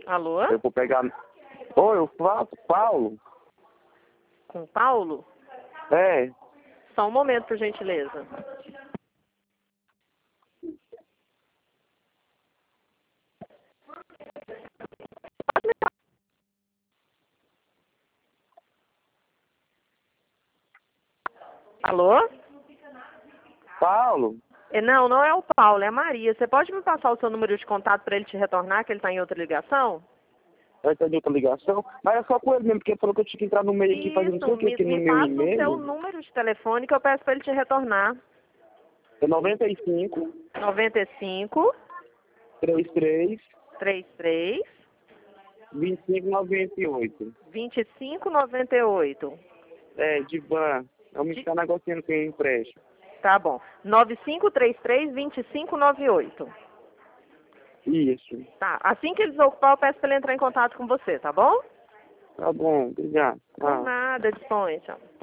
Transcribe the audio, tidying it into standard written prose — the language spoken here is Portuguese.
Alô? Eu vou pegar... Oi, eu faço, Paulo? Com Paulo? É. Só um momento, por gentileza. Alô? Paulo? Não, não é o Paulo, é a Maria. Você pode me passar o seu número de contato para ele te retornar, que ele está em outra ligação? Vai ter outra ligação? Mas é só com ele mesmo, porque ele falou que eu tinha que entrar no meio aqui fazendo não sei o que aqui no me meu passa o seu e-mail. número de telefone que eu peço para ele te retornar. É 95 95 33 33 25 98. 25 98. É, de van. Vamos estar negociando com ele empréstimo. Tá bom. 9533 2598. Isso. Tá. Assim que ele desocupar, eu peço para ele entrar em contato com você, tá bom? Tá bom, obrigado. Por nada, disponha, tchau.